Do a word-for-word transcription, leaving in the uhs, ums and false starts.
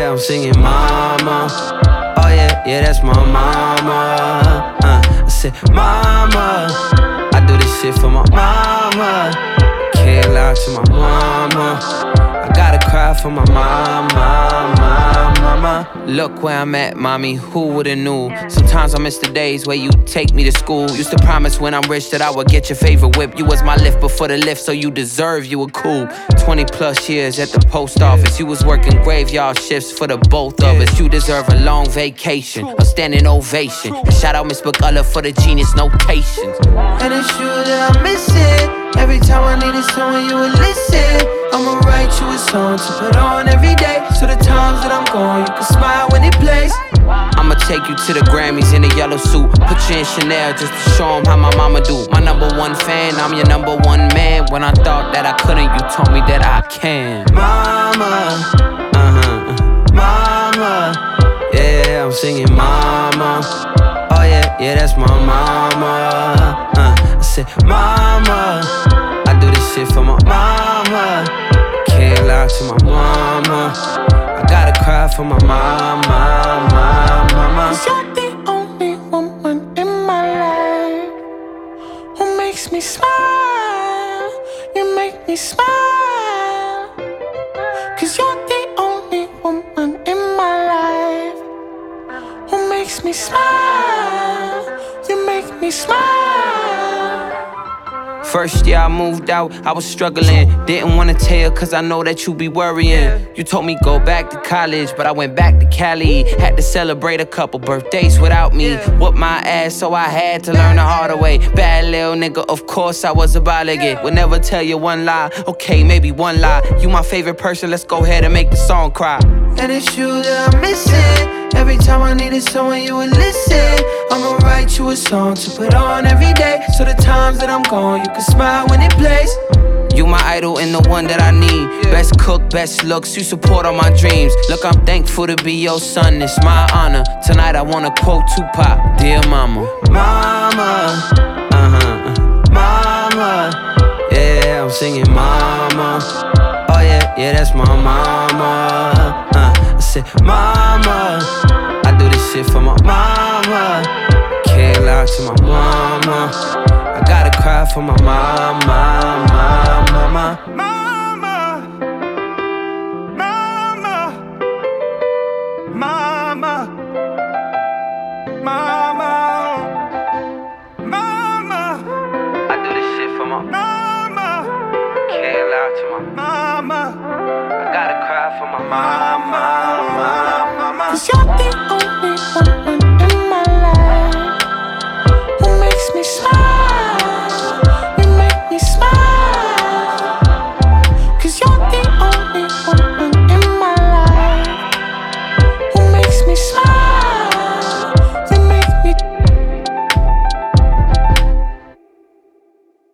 Yeah, I'm singing mama. Oh yeah, yeah, that's my mama. uh, I said mama, I do this shit for my mama. Can't lie to my mama. I gotta cry for my mama, mama, mama. Look where I'm at, mommy, who would've knew? Sometimes I miss the days where you take me to school. Used to promise when I'm rich that I would get your favorite whip. You was my lift before the lift, so you deserve you were cool. Twenty plus years at the post office. You was working graveyard shifts for the both of us. You deserve a long vacation, a standing ovation. And shout out Miss McCullough for the genius notations. And it's you that I miss it. Every time I needed someone you would listen. I'ma write you a song to put on every day, so the times that I'm gone, you can smile when it plays. I'ma take you to the Grammys in a yellow suit, put you in Chanel just to show 'em how my mama do. My number one fan, I'm your number one man. When I thought that I couldn't, you told me that I can. Mama, uh-huh, mama, yeah, I'm singing mama. Oh yeah, yeah, that's my mama. uh, I said mama, I do this shit for my mama. Can't lie to my mama. I gotta cry for my mama, mama, mama. Cause you're the only woman in my life who makes me smile. You make me smile. Cause you're the only woman in my life who makes me smile. You make me smile. First year I moved out, I was struggling. Didn't wanna tell cause I know that you be worrying. You told me go back to college, but I went back to Cali. Had to celebrate a couple birthdays without me. Whooped my ass, so I had to learn the harder way. Bad little nigga, of course I was about to get. Would never tell you one lie, okay, maybe one lie. You my favorite person, let's go ahead and make the song cry. And it's you that I'm missing. Every time I needed someone you would listen. I'ma write you a song to put on every day, so the times that I'm gone, you can smile when it plays. You my idol and the one that I need. Best cook, best looks, you support all my dreams. Look, I'm thankful to be your son, it's my honor. Tonight I wanna quote Tupac, dear mama. Mama, uh-huh, mama, yeah, I'm singing mama. Oh yeah, yeah, that's my mama. uh, I said mama, I do this shit for my mama. Can't lie to my mama. I gotta cry for my mama, mama, mama.